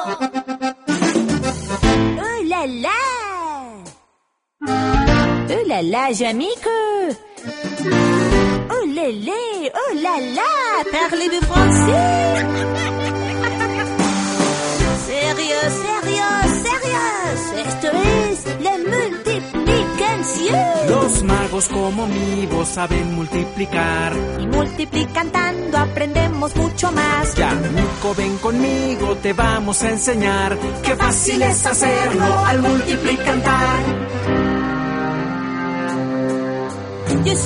Oh là là! Oh là là, Jamique! Oh lélé! Oh là là! Parlez-vous français? Sérieux, sérieux, sérieux! Esto es la multiplicación. Los magos como mi voz saben multiplicar. Y multiplicando aprendemos mucho más. Ya, Nico, ven conmigo, te vamos a enseñar. Qué fácil es hacerlo al multiplicar.